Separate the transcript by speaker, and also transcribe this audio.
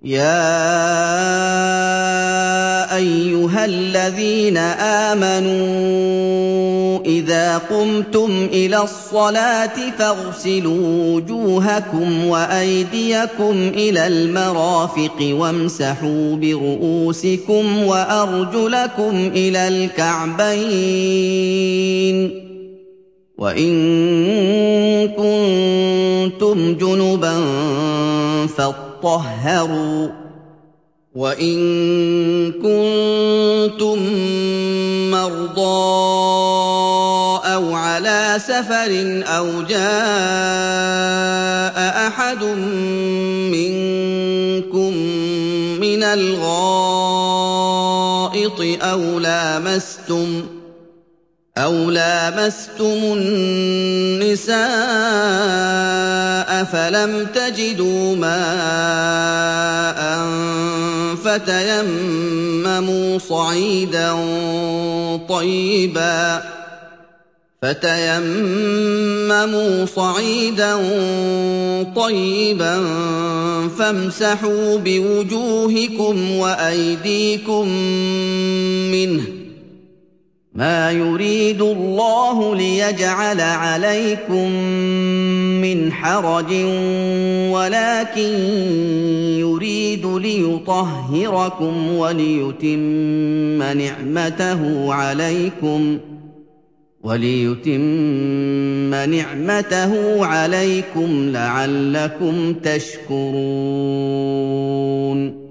Speaker 1: يَا أَيُّهَا الَّذِينَ آمَنُوا إِذَا قُمْتُمْ إِلَى الصَّلَاةِ فَاغْسِلُوا وُجُوهَكُمْ وَأَيْدِيَكُمْ إِلَى الْمَرَافِقِ وَامْسَحُوا بِرُءُوسِكُمْ وَأَرْجُلَكُمْ إِلَى الْكَعْبَيْنِ ۚ وَإِن كُنتُمْ جُنُبًا فاطهروا، وَإِن كُنتُم مَّرْضَىٰ أَوْ عَلَىٰ سَفَرٍ أَوْ جَاءَ أَحَدٌ مِّنكُم مِّنَ الْغَائِطِ أَوْ لَامَسْتُمُ النِّسَاءَ فَلَمْ تَجِدُوا مَاءً فتيمموا صعيدا طيبا فامسحوا بوجوهكم وأيديكم منه ۚ مَا يُرِيدُ اللَّهُ لِيَجْعَلَ عَلَيْكُم مِّنْ حَرَجٍ وَلَٰكِن يُرِيدُ لِيُطَهِّرَكُمْ وَلِيُتِمَّ نِعْمَتَهُ عَلَيْكُمْ لَعَلَّكُمْ تَشْكُرُونَ